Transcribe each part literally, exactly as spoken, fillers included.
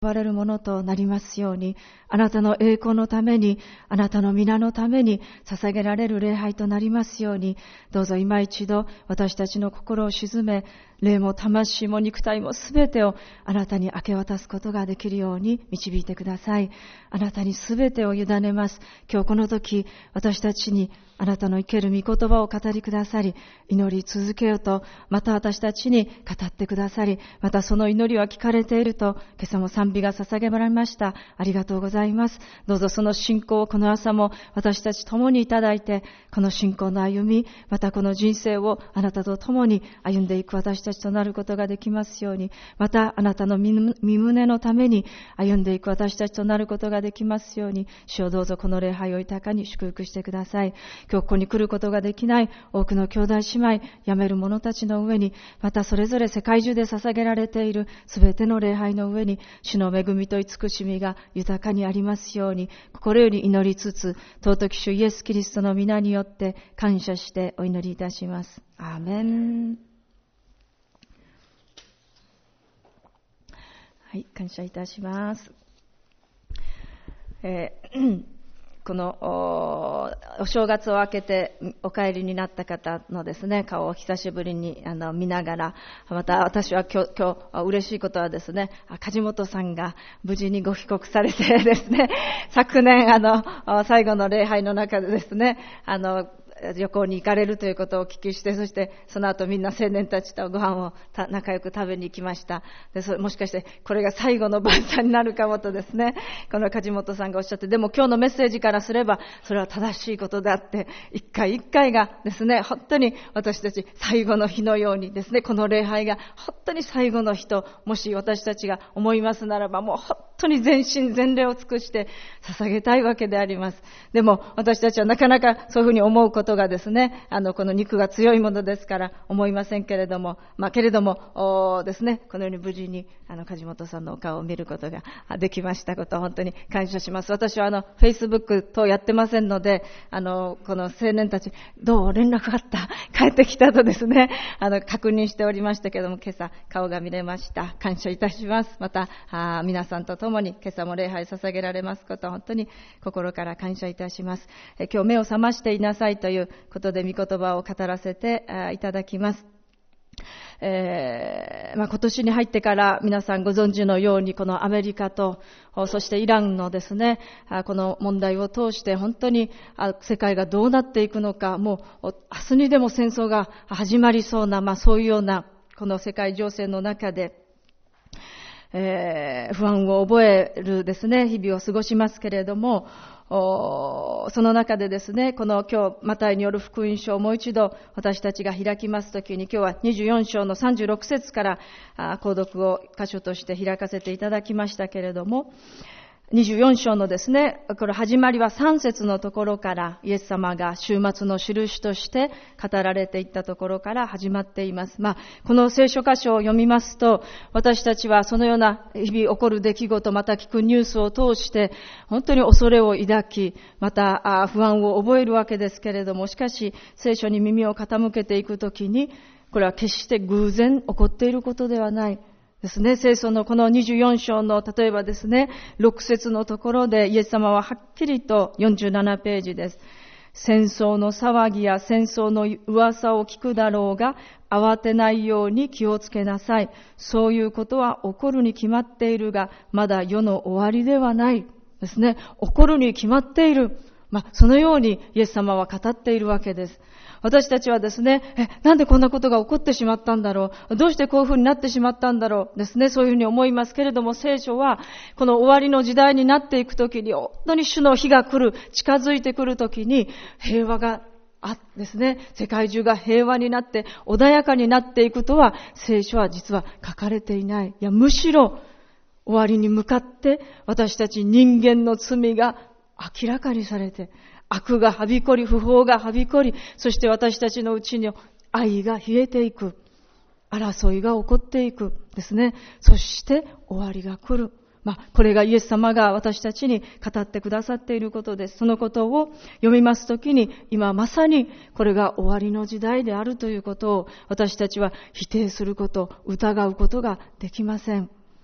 われるものとなりますように、あなたの栄光のために、あなたの皆のために捧げられる礼拝となりますように、どうぞ今一度私たちの心を鎮め、霊も魂も肉体もすべてをあなたに明け渡すことができるように導いてください。あなたにすべてを委ねます。今日この時、私たちにあなたの生ける御言葉を語りくださり、祈り続けようと、また私たちに語ってくださり、またその祈りは聞かれていると、今朝も賛美が捧げられました。ありがとうございます。どうぞその信仰をこの朝も私たち共にいただいて、この信仰の歩み、またこの人生をあなたと共に歩んでいく私たちとなることができますように、またあなたの身胸のために歩んでいく私たちとなることができますように、主をどうぞこの礼拝を豊かに祝福してください。今日ここに来ることができない多くの兄弟姉妹、辞める者たちの上に、またそれぞれ世界中で捧げられているすべての礼拝の上に、主の恵みと慈しみが豊かにありますように、心より祈りつつ、尊き主イエスキリストの皆によって感謝してお祈りいたします。アーメン。はい、感謝いたします。えー、この お, お正月を明けてお帰りになった方のですね、顔を久しぶりにあの見ながら、また私は今日、今日嬉しいことはですね、梶本さんが無事にご帰国されてですね、昨年あの最後の礼拝の中でですね、あの旅行に行かれるということをお聞きして、そしてその後みんな青年たちとご飯を仲良く食べに行きました。で、そもしかしてこれが最後の晩餐になるかもとですね、この梶本さんがおっしゃって、でも今日のメッセージからすればそれは正しいことであって、一回一回がですね、本当に私たち最後の日のようにですね、この礼拝が本当に最後の日と、もし私たちが思いますならば、もう本当に全身全霊を尽くして捧げたいわけであります。でも私たちはなかなかそういうふうに思うことがですね、あのこの肉が強いものですから思いませんけれども、まあけれどもですね、このように無事にあの梶本さんのお顔を見ることができましたことを本当に感謝します。私はあのフェイスブック等やってませんので、あのこの青年たちどう連絡あった帰ってきたとですね、あの確認しておりましたけれども、今朝顔が見れました。感謝いたします。またあ皆さんと共に今朝も礼拝捧げられますことを本当に心から感謝いたします。え今日目を覚ましていなさいということで御言葉を語らせていただきます。えーまあ、今年に入ってから皆さんご存知のように、このアメリカとそしてイランのですね、この問題を通して本当に世界がどうなっていくのか、もう明日にでも戦争が始まりそうな、まあ、そういうようなこの世界情勢の中で、えー、不安を覚えるですね日々を過ごしますけれども、その中でですね、この今日マタイによる福音書をもう一度私たちが開きますときに、今日はにじゅうよん章のさんじゅうろく節から購読を箇所として開かせていただきましたけれども、にじゅうよん章のですね、これ始まりはさん節のところから、イエス様が終末の印として語られていったところから始まっています。まあ、この聖書箇所を読みますと、私たちはそのような日々起こる出来事、また聞くニュースを通して、本当に恐れを抱き、また不安を覚えるわけですけれども、しかし聖書に耳を傾けていくときに、これは決して偶然起こっていることではない。ですね、聖書のこのにじゅうよん章の例えばですね、ろく節のところでイエス様ははっきりとよんじゅうななページです。戦争の騒ぎや戦争の噂を聞くだろうが、慌てないように気をつけなさい。そういうことは起こるに決まっているが、まだ世の終わりではない。ですね、起こるに決まっている。まあ、そのようにイエス様は語っているわけです。私たちはですね、え、なんでこんなことが起こってしまったんだろう、どうしてこういうふうになってしまったんだろうですね、そういうふうに思いますけれども、聖書はこの終わりの時代になっていくときに、本当に主の日が来る、近づいてくるときに平和があですね、世界中が平和になって穏やかになっていくとは聖書は実は書かれていない。いや、むしろ終わりに向かって私たち人間の罪が明らかにされて、悪がはびこり、不法がはびこり、そして私たちのうちに愛が冷えていく、争いが起こっていくですね。そして終わりが来る。まあ、これがイエス様が私たちに語ってくださっていることです。そのことを読みますときに、今まさにこれが終わりの時代であるということを私たちは否定すること、疑うことができません。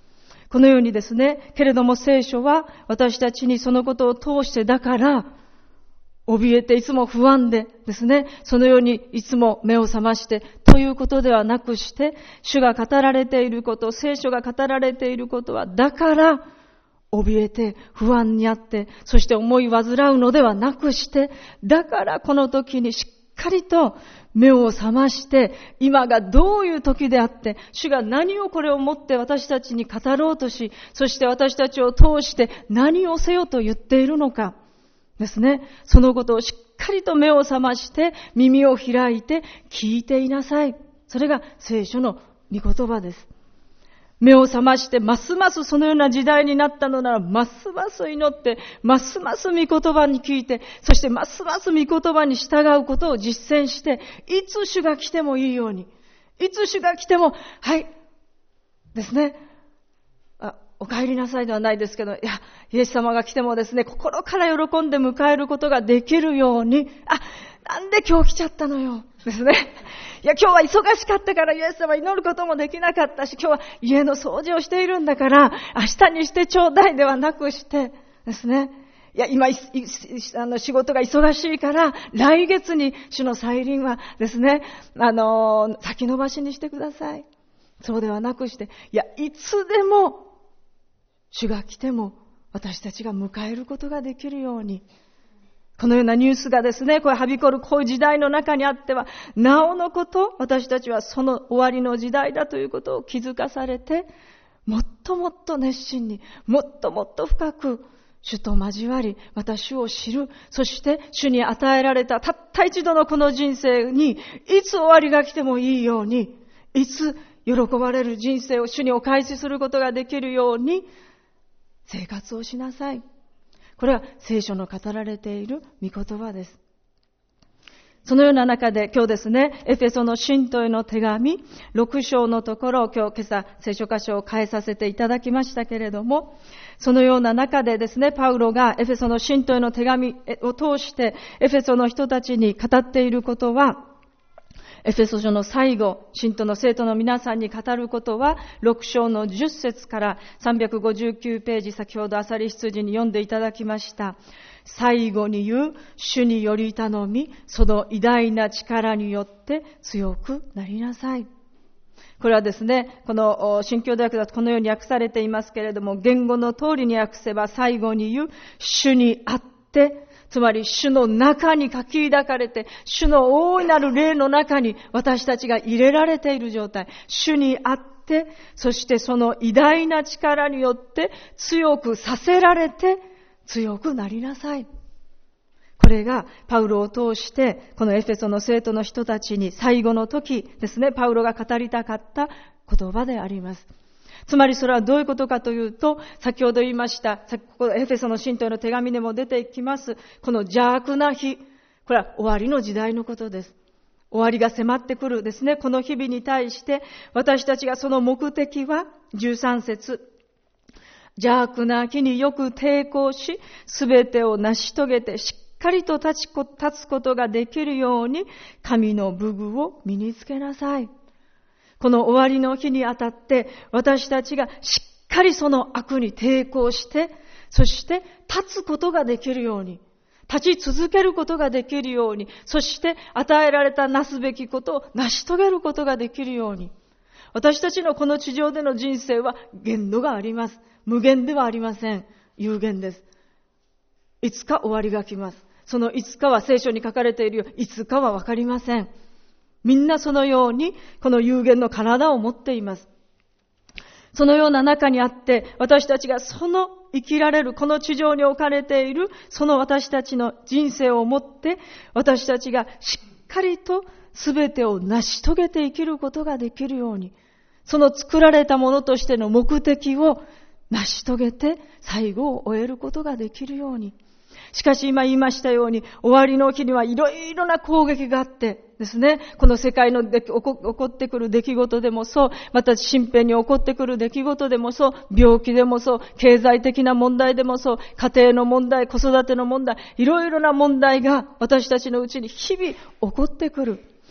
このようにですね、けれども聖書は私たちにそのことを通してだから、怯えていつも不安でですね、そのようにいつも目を覚ましてということではなくして、主が語られていること、聖書が語られていることは、だから、怯えて不安にあって、そして思い煩うのではなくして、だからこの時にしっかりと目を覚まして、今がどういう時であって、主が何をこれをもって私たちに語ろうとし、そして私たちを通して何をせよと言っているのかですね。そのことをしっかりと目を覚まして耳を開いて聞いていなさい。それが聖書の御言葉です。目を覚ましてますますそのような時代になったのなら、ますます祈って、ますます御言葉に聞いて、そしてますます御言葉に従うことを実践して、いつ主が来てもいいように、いつ主が来ても、はいですね、あ、お帰りなさいではないですけど、いや、イエス様が来てもですね、心から喜んで迎えることができるように、あ、なんで今日来ちゃったのよですね。いや、今日は忙しかったからイエス様祈ることもできなかったし、今日は家の掃除をしているんだから明日にしてちょうだいではなくしてですね、いや、今いいあの仕事が忙しいから来月に主の再臨はですね、あの先延ばしにしてください。そうではなくして、いや、いつでも主が来ても私たちが迎えることができるように、このようなニュースがですね、これはびこるこういう時代の中にあっては、なおのこと、私たちはその終わりの時代だということを気づかされて、もっともっと熱心に、もっともっと深く、主と交わり、また主を知る、そして主に与えられたたった一度のこの人生に、いつ終わりが来てもいいように、いつ喜ばれる人生を主にお返しすることができるように、生活をしなさい。これは聖書の語られている御言葉です。そのような中で今日ですね、エフェソの信徒への手紙ろく章のところを今日今朝聖書箇所を変えさせていただきましたけれども、そのような中でですね、パウロがエフェソの信徒への手紙を通してエフェソの人たちに語っていることは、エフェソ書の最後、信徒の生徒の皆さんに語ることは、ろく章のじゅっ節からさんびゃくごじゅうきゅうページ、先ほど朝利羊に読んでいただきました。最後に言う、主により頼み、その偉大な力によって強くなりなさい。これはですね、この新教土訳だとこのように訳されていますけれども、言語の通りに訳せば、最後に言う、主にあって、つまり主の中に書き抱かれて、主の大いなる霊の中に私たちが入れられている状態。主にあって、そしてその偉大な力によって強くさせられて強くなりなさい。これがパウロを通してこのエフェソの生徒の人たちに最後の時ですね、パウロが語りたかった言葉であります。つまりそれはどういうことかというと、先ほど言いました、ここエフェソの信徒への手紙でも出てきます、この邪悪な日、これは終わりの時代のことです。終わりが迫ってくるですね、この日々に対して、私たちがその目的は、じゅうさん節、邪悪な日によく抵抗し、すべてを成し遂げて、しっかりと立ちこ、立つことができるように、神の武具を身につけなさい。この終わりの日にあたって、私たちがしっかりその悪に抵抗して、そして立つことができるように、立ち続けることができるように、そして与えられたなすべきことを成し遂げることができるように。私たちのこの地上での人生は限度があります。無限ではありません。有限です。いつか終わりが来ます。そのいつかは聖書に書かれているよう、いつかはわかりません。みんなそのようにこの有限の体を持っています。そのような中にあって、私たちがその生きられるこの地上に置かれているその私たちの人生をもって、私たちがしっかりと全てを成し遂げて生きることができるように、その作られたものとしての目的を成し遂げて最後を終えることができるように。しかし今言いましたように、終わりの日にはいろいろな攻撃があってですね、この世界ので起こ、起こってくる出来事でもそう、また身辺に起こってくる出来事でもそう、病気でもそう、経済的な問題でもそう、家庭の問題、子育ての問題、いろいろな問題が私たちのうちに日々起こってくる。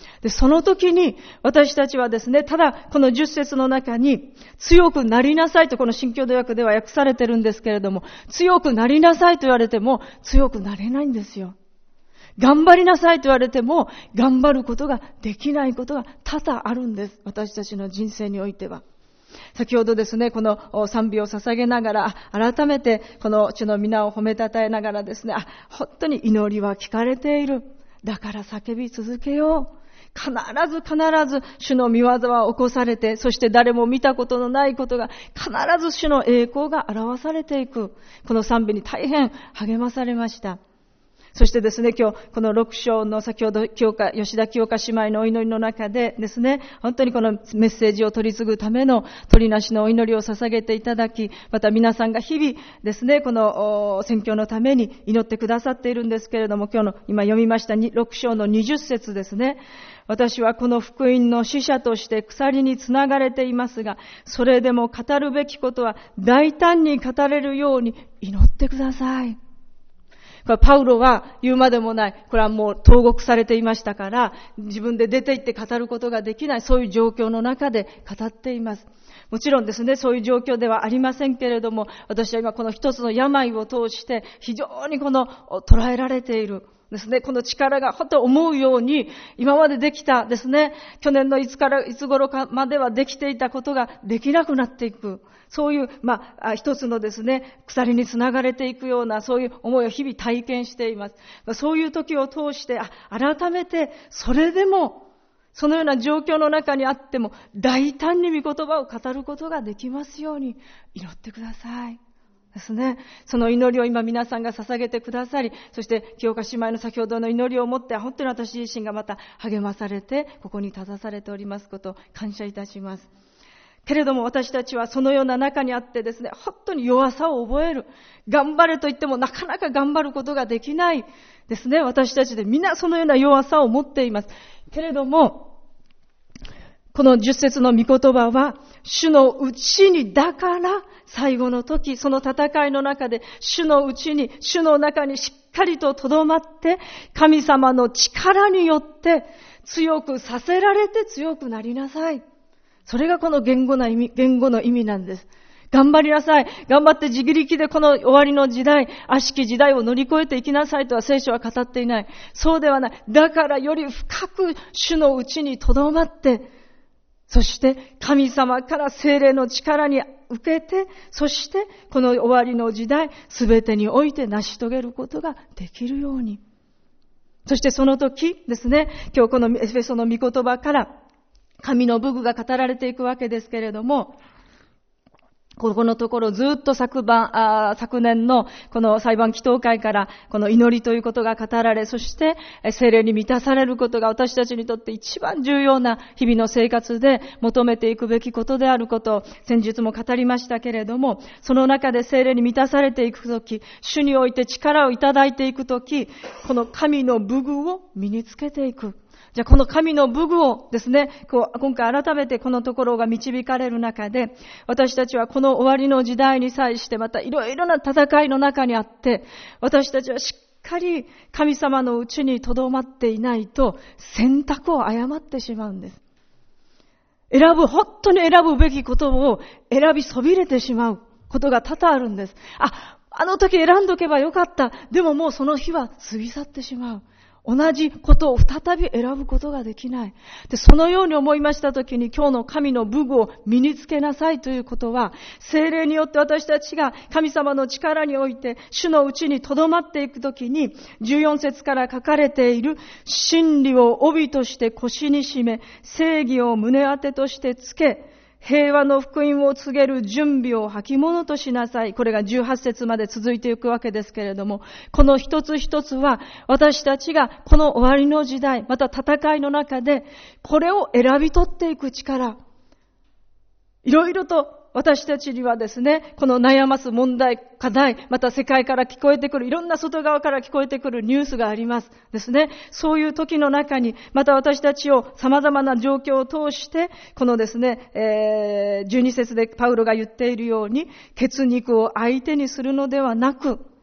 で、その時に私たちはですね、ただこのじゅっ節の中に強くなりなさいとこの新共同訳では訳されてるんですけれども、強くなりなさいと言われても強くなれないんですよ。頑張りなさいと言われても頑張ることができないことが多々あるんです。私たちの人生においては。先ほどですね、この賛美を捧げながら、改めてこの主の皆を褒めたたえながらですね、あ、本当に祈りは聞かれている。だから叫び続けよう。必ず必ず主の御業は起こされて、そして誰も見たことのないことが必ず主の栄光が表されていく。この賛美に大変励まされました。そしてですね、今日このろく章の先ほど清香吉田清香姉妹のお祈りの中でですね、本当にこのメッセージを取り継ぐための取りなしのお祈りを捧げていただき、また皆さんが日々ですね、この宣教のために祈ってくださっているんですけれども、今日の今読みましたろく章のにじゅっ節ですね。私はこの福音の使者として鎖につながれていますが、それでも語るべきことは大胆に語れるように祈ってください。パウロは言うまでもない。これはもう投獄されていましたから、自分で出て行って語ることができない、そういう状況の中で語っています。もちろんですね、そういう状況ではありませんけれども、私は今この一つの病を通して非常にこの捉えられている。ですね、この力が本当思うように今までできたですね、去年のいつからいつ頃かまではできていたことができなくなっていく。そういう、まあ、一つのですね、鎖につながれていくような、そういう思いを日々体験しています。そういう時を通して、あ、改めて、それでも、そのような状況の中にあっても、大胆に御言葉を語ることができますように、祈ってください。ですね。その祈りを今皆さんが捧げてくださり、そして清香姉妹の先ほどの祈りをもって、本当に私自身がまた励まされて、ここに立たされておりますことを感謝いたします。けれども私たちはそのような中にあってですね、本当に弱さを覚える。頑張れと言ってもなかなか頑張ることができないですね。私たちでみんなそのような弱さを持っています。けれども、この十節の御言葉は、主のうちにだから最後の時、その戦いの中で主のうちに、主の中にしっかりと留まって、神様の力によって強くさせられて強くなりなさい。それがこの言語の意味、言語の意味なんです。頑張りなさい。頑張って自力でこの終わりの時代、悪しき時代を乗り越えていきなさいとは聖書は語っていない。そうではない。だからより深く主のうちに留まって、そして神様から聖霊の力に受けて、そしてこの終わりの時代、すべてにおいて成し遂げることができるように。そしてその時ですね、今日このエフェソの御言葉から、神の武具が語られていくわけですけれども、ここのところずっと昨晩、あ昨年のこの裁判祈祷会からこの祈りということが語られ、そして聖霊に満たされることが私たちにとって一番重要な日々の生活で求めていくべきことであることを先日も語りましたけれども、その中で聖霊に満たされていくとき、主において力をいただいていくとき、この神の武具を身につけていく。じゃあこの神の武具をですね、こう今回改めてこのところが導かれる中で、私たちはこの終わりの時代に際してまたいろいろな戦いの中にあって、私たちはしっかり神様のうちに留まっていないと選択を誤ってしまうんです。選ぶ、本当に選ぶべきことを選びそびれてしまうことが多々あるんです。あ、あの時選んどけばよかった。でももうその日は過ぎ去ってしまう。同じことを再び選ぶことができない。で、そのように思いましたときに、今日の神の武具を身につけなさいということは、聖霊によって私たちが神様の力において、主のうちに留まっていくときに、じゅうよん節から書かれている、真理を帯として腰に締め、正義を胸当てとしてつけ、平和の福音を告げる準備を履物としなさい。これがじゅうはち節まで続いていくわけですけれども、この一つ一つは私たちがこの終わりの時代、また戦いの中でこれを選び取っていく力、いろいろと私たちにはですね、この悩ます問題、課題、また世界から聞こえてくる、いろんな外側から聞こえてくるニュースがありますですね。そういう時の中に、また私たちを様々な状況を通して、このですね、えー、じゅうに節でパウロが言っているように、血肉を相手にするのではなく、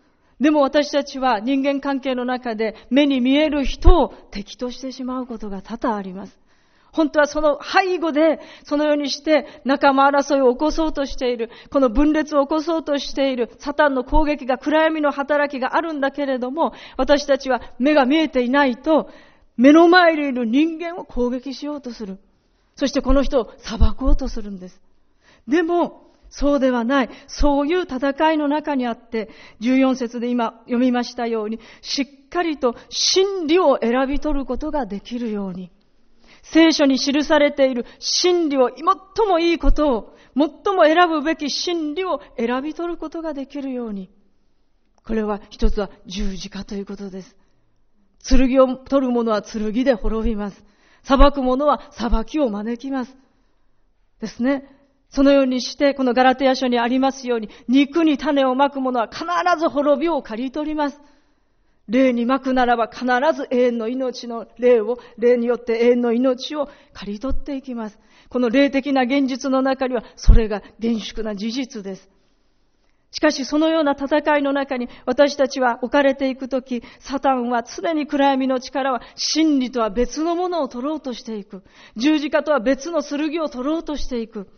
でも私たちは人間関係の中で目に見える人を敵としてしまうことが多々あります。本当はその背後でそのようにして仲間争いを起こそうとしている、この分裂を起こそうとしているサタンの攻撃が、暗闇の働きがあるんだけれども、私たちは目が見えていないと目の前にいる人間を攻撃しようとする。そしてこの人を裁こうとするんです。でもそうではない。そういう戦いの中にあって、じゅうよん節で今読みましたように、しっかりと真理を選び取ることができるように、聖書に記されている真理を、最もいいことを、最も選ぶべき真理を選び取ることができるように。これは一つは十字架ということです。剣を取る者は剣で滅びます。裁く者は裁きを招きます。ですね。そのようにして、このガラテヤ書にありますように、肉に種をまく者は必ず滅びを刈り取ります。霊にまくならば必ず永遠の命の霊を、霊によって永遠の命を刈り取っていきます。この霊的な現実の中には、それが厳粛な事実です。しかしそのような戦いの中に私たちは置かれていくとき、サタンは常に暗闇の力は真理とは別のものを取ろうとしていく。十字架とは別の剣を取ろうとしていく。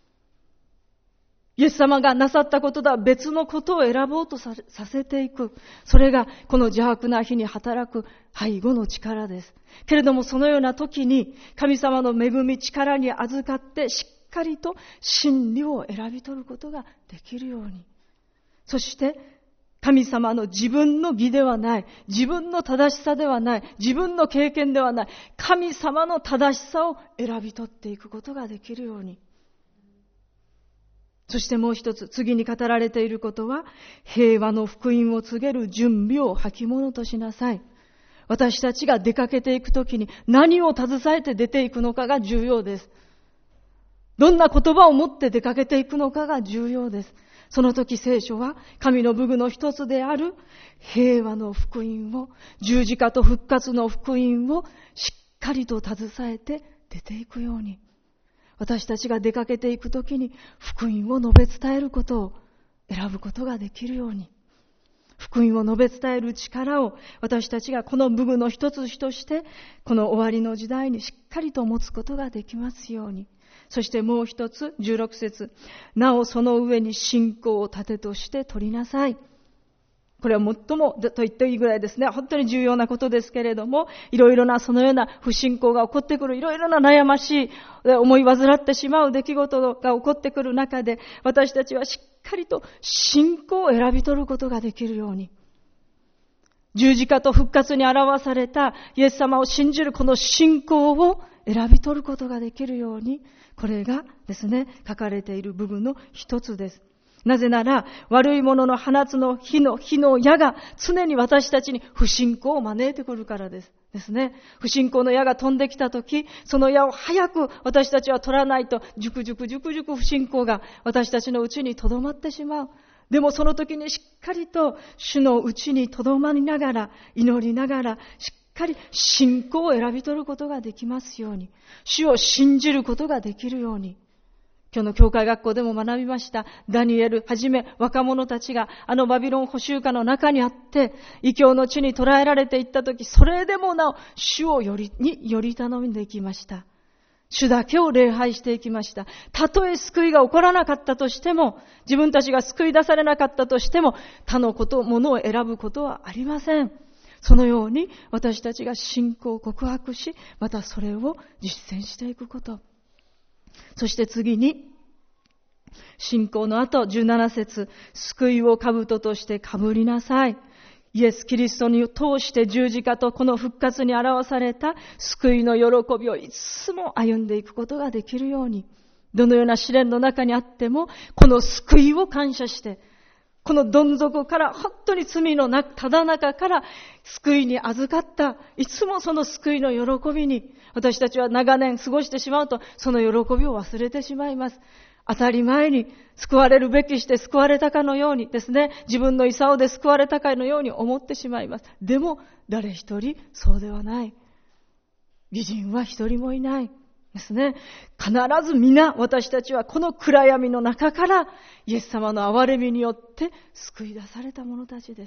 イエス様がなさったこととは別のことを選ぼうとさせていく。それがこの邪悪な日に働く背後の力です。けれどもそのような時に神様の恵み力に預かってしっかりと真理を選び取ることができるように。そして神様の自分の義ではない、自分の正しさではない、自分の経験ではない、神様の正しさを選び取っていくことができるように。そしてもう一つ、次に語られていることは、平和の福音を告げる準備を履物としなさい。私たちが出かけていくときに何を携えて出ていくのかが重要です。どんな言葉を持って出かけていくのかが重要です。その時聖書は神の武具の一つである平和の福音を、十字架と復活の福音をしっかりと携えて出ていくように、私たちが出かけていくときに福音を述べ伝えることを選ぶことができるように、福音を述べ伝える力を私たちがこの武具の一つとしてこの終わりの時代にしっかりと持つことができますように。そしてもう一つ、じゅうろく節、なおその上に信仰を盾として取りなさい。これは最もと言っていいぐらいですね、本当に重要なことですけれども、いろいろなそのような不信仰が起こってくる、いろいろな悩ましい思い煩ってしまう出来事が起こってくる中で、私たちはしっかりと信仰を選び取ることができるように、十字架と復活に表されたイエス様を信じるこの信仰を選び取ることができるように、これがですね、書かれている部分の一つです。なぜなら、悪いものの放つの火の、火の矢が常に私たちに不信仰を招いてくるからです。ですね。不信仰の矢が飛んできたとき、その矢を早く私たちは取らないと、じゅくじゅくじゅくじゅく不信仰が私たちのうちに留まってしまう。でもその時にしっかりと主のうちに留まりながら、祈りながら、しっかり信仰を選び取ることができますように、主を信じることができるように。今日の教会学校でも学びました。ダニエルはじめ若者たちがあのバビロン捕囚下の中にあって異教の地に捕らえられていったとき、それでもなお主をよりにより頼んでいきました。主だけを礼拝していきました。たとえ救いが起こらなかったとしても、自分たちが救い出されなかったとしても、他のこと、ものを選ぶことはありません。そのように私たちが信仰を告白し、またそれを実践していくこと。そして次に、信仰の後じゅうなな節、救いを兜として被りなさい。イエス・キリストに通して十字架とこの復活に表された救いの喜びをいつも歩んでいくことができるように、どのような試練の中にあってもこの救いを感謝して、このどん底から本当に罪のただ中から救いに預かった、いつもその救いの喜びに私たちは長年過ごしてしまうと、その喜びを忘れてしまいます。当たり前に救われるべきして救われたかのようにですね、自分の功で救われたかのように思ってしまいます。でも誰一人そうではない。義人は一人もいないですね。必ず皆私たちはこの暗闇の中からイエス様の憐れみによって救い出された者たちです。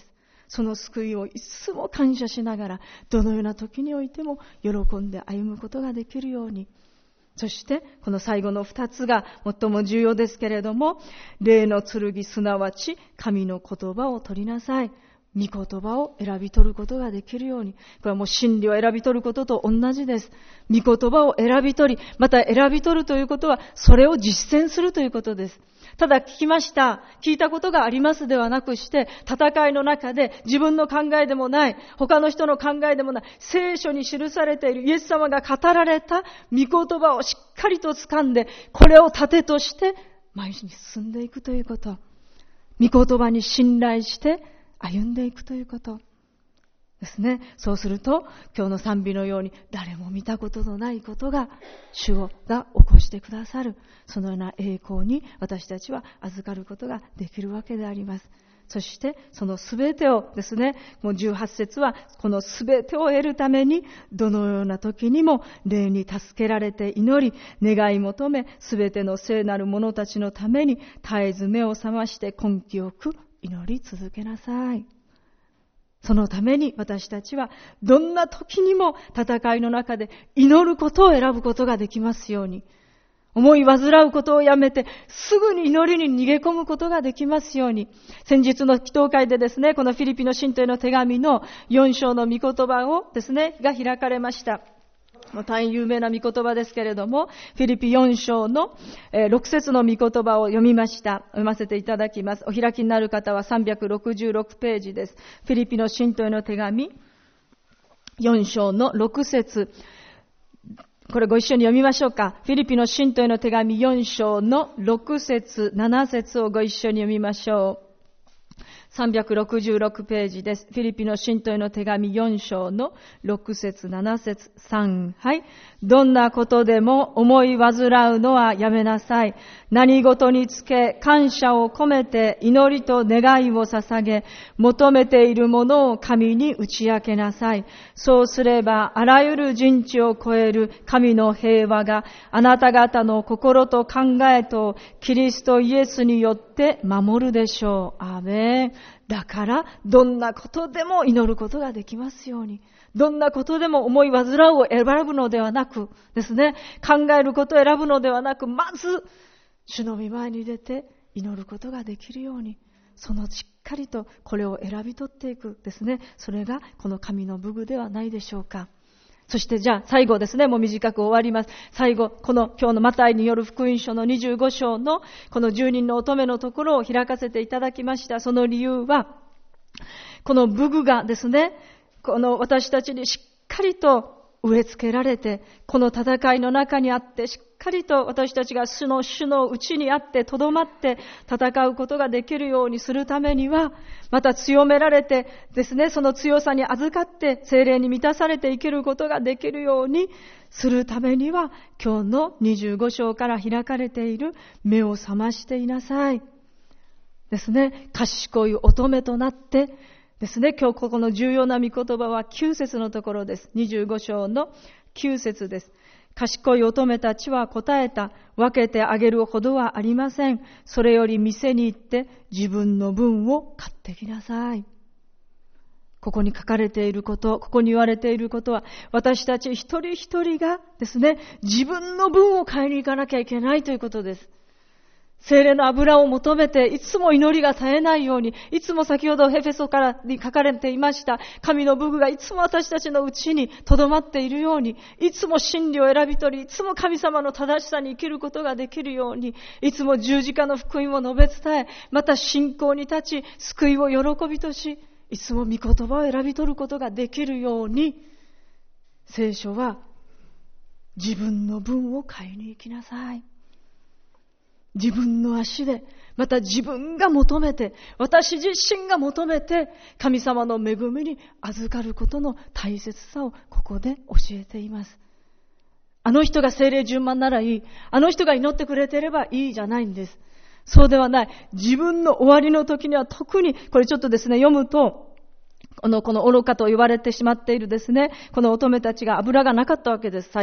その救いをいつも感謝しながら、どのような時においても喜んで歩むことができるように。そしてこの最後の二つが最も重要ですけれども、霊の剣、すなわち神の言葉を取りなさい。御言葉を選び取ることができるように。これはもう真理を選び取ることと同じです。御言葉を選び取り、また選び取るということは、それを実践するということです。ただ聞きました、聞いたことがありますではなくして、戦いの中で自分の考えでもない、他の人の考えでもない、聖書に記されているイエス様が語られた御言葉をしっかりと掴んで、これを盾として前に進んでいくということ。御言葉に信頼して歩んでいくということですね。そうすると、今日の賛美のように誰も見たことのないことが主が起こしてくださる、そのような栄光に私たちは預かることができるわけであります。そしてそのすべてをですね、もうじゅうはち節はこのすべてを得るために、どのような時にも霊に助けられて祈り、願い求め、すべての聖なる者たちのために絶えず目を覚まして根気よく祈り続けなさい。そのために私たちはどんな時にも戦いの中で祈ることを選ぶことができますように、思い煩うことをやめてすぐに祈りに逃げ込むことができますように。先日の祈祷会でですね、このフィリピの信徒への手紙のよん章の御言葉をですね、が開かれました。大変有名な御言葉ですけれども、フィリピよん章のろく節の御言葉を読みました。読ませていただきます。お開きになる方はさんびゃくろくじゅうろくページです。フィリピの信徒への手紙よん章のろく節、これご一緒に読みましょうか。フィリピの信徒への手紙よん章のろく節、なな節をご一緒に読みましょう。さんびゃくろくじゅうろくページです。フィリピの信徒への手紙よん章のろく節、なな節、さん、はい。どんなことでも思い煩うのはやめなさい。何事につけ感謝を込めて祈りと願いを捧げ、求めているものを神に打ち明けなさい。そうすればあらゆる人知を超える神の平和があなた方の心と考えとキリストイエスによって守るでしょう。アーメン。だからどんなことでも祈ることができますように。どんなことでも思い煩うを選ぶのではなくですね、考えることを選ぶのではなく、まず主の御前に出て祈ることができるように、そのしっかりとこれを選び取っていくですね、それがこの神の武具ではないでしょうか。そしてじゃあ最後ですね、もう短く終わります。最後、この今日のマタイによる福音書のにじゅうご章のこのじゅうにんの乙女のところを開かせていただきました。その理由は、この武具がですね、この私たちにしっかりと植え付けられて、この戦いの中にあってしっかりと私たちが主の主のうちにあってとどまって戦うことができるようにするためには、また強められてですね、その強さに預かって聖霊に満たされて生きることができるようにするためには、今日のにじゅうご章から開かれている目を覚ましていなさいですね。賢い乙女となってですね、今日ここの重要な御言葉はきゅう節のところです。にじゅうご章のきゅう節です。賢い乙女たちは答えた。分けてあげるほどはありません。それより店に行って自分の分を買ってきなさい。ここに書かれていること、ここに言われていることは、私たち一人一人がですね、自分の分を買いに行かなきゃいけないということです。聖霊の油を求めて、いつも祈りが絶えないように、いつも先ほどヘフェソからに書かれていました、神の武具がいつも私たちのうちに留まっているように、いつも真理を選び取り、いつも神様の正しさに生きることができるように、いつも十字架の福音を述べ伝え、また信仰に立ち、救いを喜びとし、いつも御言葉を選び取ることができるように、聖書は自分の分を買いに行きなさい。自分の足で、また自分が求めて、私自身が求めて、神様の恵みに預かることの大切さをここで教えています。あの人が聖霊充満ならいい、あの人が祈ってくれてればいいじゃないんです。そうではない。自分の終わりの時には特に、これちょっとですね、読むと、この、この愚かと言われてしまっているですね、この乙女たちが油がなかったわけです、最後。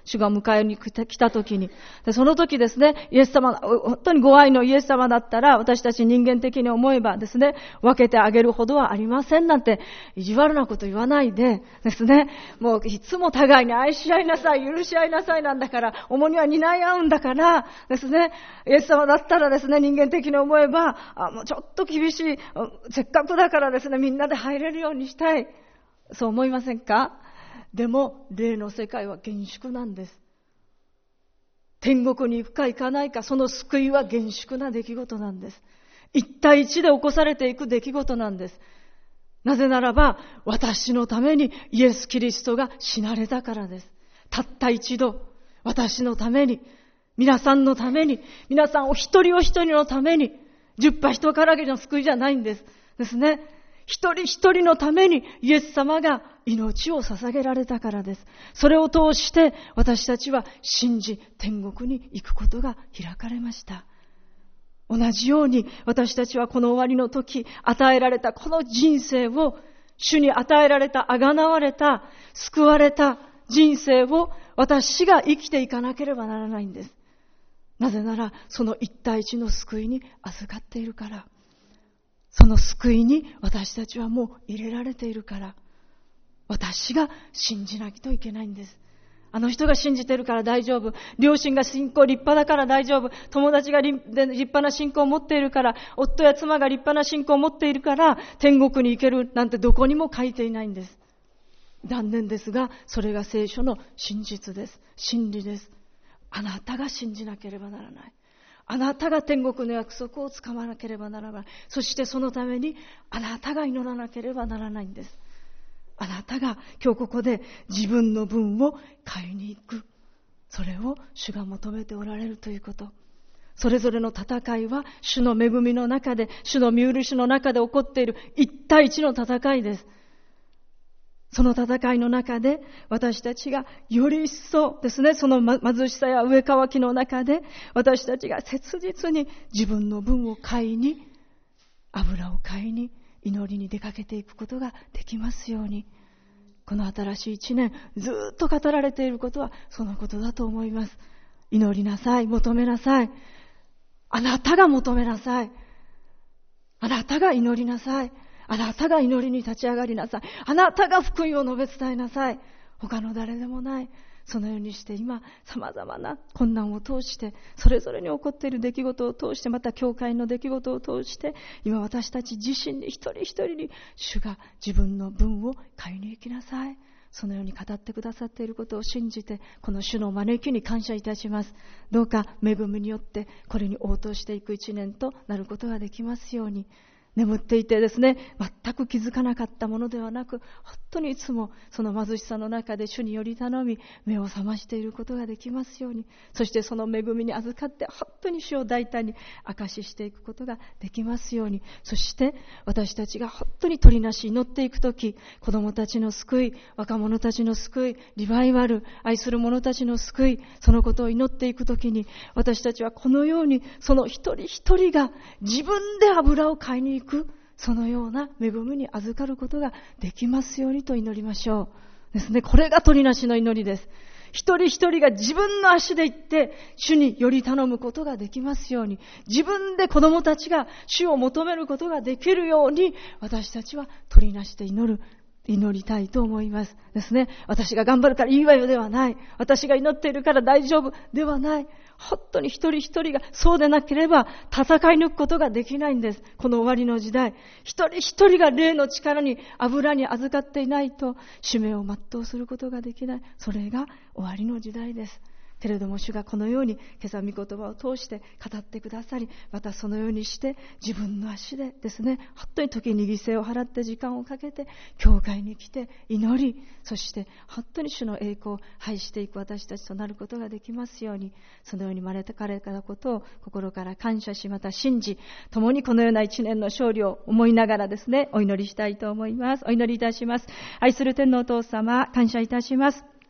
主が迎えに来た時に。でその時ですね、イエス様、本当にご愛のイエス様だったら、私たち人間的に思えばですね、分けてあげるほどはありませんなんて、意地悪なこと言わないでですね、もういつも互いに愛し合いなさい、許し合いなさいなんだから、重荷は担い合うんだからですね、イエス様だったらですね、人間的に思えば、あもうちょっと厳しい、せっかくだからですね、みんなで入れるようにしたい。そう思いませんか？でも霊の世界は厳粛なんです。天国に行くか行かないか、その救いは厳粛な出来事なんです。一対一で起こされていく出来事なんです。なぜならば、私のためにイエス・キリストが死なれたからです。たった一度、私のために、皆さんのために、皆さんお一人お一人のために、十羽一からげの救いじゃないんです。ですね。一人一人のためにイエス様が命を捧げられたからです。それを通して私たちは信じ天国に行くことが開かれました。同じように私たちはこの終わりの時与えられたこの人生を、主に与えられた、あがなわれた、救われた人生を私が生きていかなければならないんです。なぜならその一対一の救いに預かっているから。その救いに私たちはもう入れられているから、私が信じなきゃいけないんです。あの人が信じてるから大丈夫。両親が信仰立派だから大丈夫。友達が立派な信仰を持っているから、夫や妻が立派な信仰を持っているから天国に行けるなんてどこにも書いていないんです。残念ですが、それが聖書の真実です。真理です。あなたが信じなければならない。あなたが天国の約束をつかまなければならない。そしてそのためにあなたが祈らなければならないんです。あなたが今日ここで自分の分を買いに行く。それを主が求めておられるということ。それぞれの戦いは主の恵みの中で、主の見許しの中で起こっている一対一の戦いです。その戦いの中で私たちがより一層ですね、その貧しさや飢え渇きの中で私たちが切実に自分の分を買いに、油を買いに、祈りに出かけていくことができますように。この新しい一年、ずっと語られていることはそのことだと思います。祈りなさい、求めなさい。あなたが求めなさい。あなたが祈りなさい。あなたが祈りに立ち上がりなさい。あなたが福音を述べ伝えなさい。他の誰でもない。そのようにして今様々な困難を通して、それぞれに起こっている出来事を通して、また教会の出来事を通して、今私たち自身に一人一人に主が自分の分を買いに行きなさい。そのように語ってくださっていることを信じて、この主の招きに感謝いたします。どうか恵みによってこれに応答していく一年となることができますように。眠っていてですね、全く気づかなかったものではなく、本当にいつもその貧しさの中で主により頼み、目を覚ましていることができますように。そしてその恵みに預かって、本当に主を大胆に証ししていくことができますように。そして私たちが本当に取りなし祈っていくとき、子供たちの救い、若者たちの救い、リバイバル、愛する者たちの救い、そのことを祈っていくときに、私たちはこのようにその一人一人が自分で油を買いに行く、そのような恵みに預かることができますようにと祈りましょうですね。これが取りなしの祈りです。一人一人が自分の足で行って主により頼むことができますように、自分で子供たちが主を求めることができるように、私たちは取りなして祈る祈りたいと思いますですね。私が頑張るからいいわよではない。私が祈っているから大丈夫ではない。本当に一人一人がそうでなければ戦い抜くことができないんです。この終わりの時代、一人一人が霊の力に、油に預かっていないと使命を全うすることができない。それが終わりの時代です。けれども主がこのように今朝御言葉を通して語ってくださり、またそのようにして自分の足でですね、本当に時に犠牲を払って時間をかけて教会に来て祈り、そして本当に主の栄光を拝していく私たちとなることができますように、そのように招かれたことを心から感謝し、また信じ、共にこのような一年の勝利を思いながらですね、お祈りしたいと思います。お祈りいたします。愛する天のお父様、感謝いたします。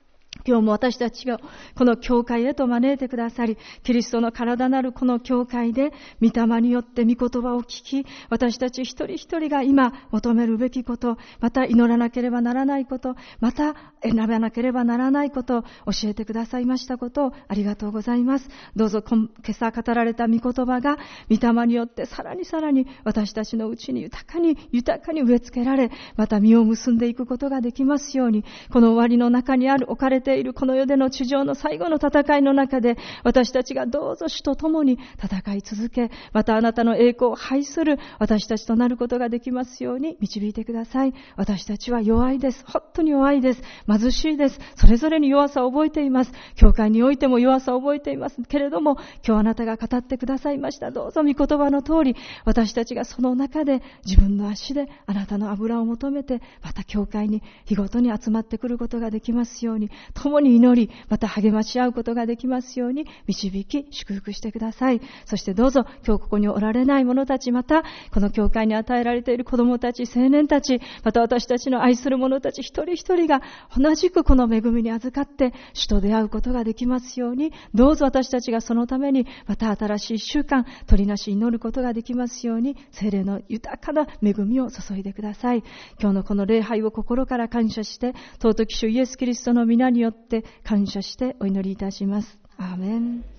今日も私たちがこの教会へと招いてくださり、キリストの体なるこの教会で御霊によって御言葉を聞き、私たち一人一人が今求めるべきこと、また祈らなければならないこと、また選ばなければならないことを教えてくださいましたことをありがとうございます。どうぞ今朝語られた御言葉が御霊によってさらにさらに私たちのうちに豊かに豊かに植え付けられ、また実を結んでいくことができますように、この終わりの中にある置かれているこの世での地上の最後の戦いの中で、私たちがどうぞ主と共に戦い続け、またあなたの栄光を拝する私たちとなることができますように導いてください。私たちは弱いです。本当に弱いです。貧しいです。それぞれに弱さを覚えています。教会においても弱さを覚えていますけれども、今日あなたが語ってくださいました。どうぞ御言葉の通り、私たちがその中で自分の足であなたの油を求めて、また教会に日ごとに集まってくることができますように、共に祈り、また励まし合うことができますように導き祝福してください。そしてどうぞ今日ここにおられない者たち、またこの教会に与えられている子どもたち、青年たち、また私たちの愛する者たち一人一人が同じくこの恵みに預かって主と出会うことができますように、どうぞ私たちがそのためにまた新しい一週間取りなし祈ることができますように、聖霊の豊かな恵みを注いでください。今日のこの礼拝を心から感謝して、尊き主イエスキリストの皆によって感謝してお祈りいたします。アーメン。